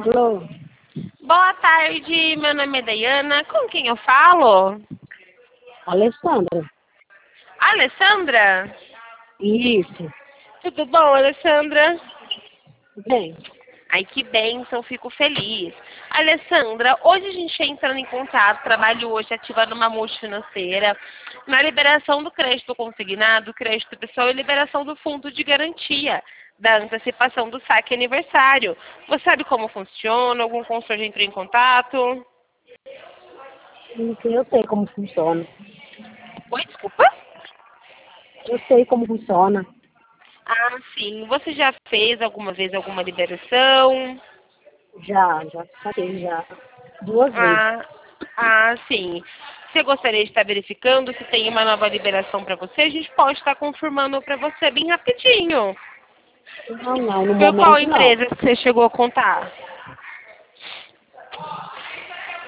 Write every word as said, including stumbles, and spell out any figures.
Alô? Boa tarde, meu nome é Dayana. Com quem eu falo? Alessandra. Alessandra? Isso. Tudo bom, Alessandra? Bem, Ai, que bênção, fico feliz. Alessandra, hoje a gente entrando em contato, trabalho hoje ativando uma multifinanceira na liberação do crédito consignado, crédito pessoal e liberação do fundo de garantia da antecipação do saque aniversário. Você sabe como funciona? Algum consultor já entrou em contato? eu sei como funciona. Oi, desculpa? Eu sei como funciona. Ah, sim. Você já fez alguma vez alguma liberação? Já, já saquei, já. Duas vezes. Ah, ah, sim. Você gostaria de estar verificando se tem uma nova liberação para você? A gente pode estar confirmando para você bem rapidinho. Não, não, no Por qual momento não. empresa que você chegou a contar?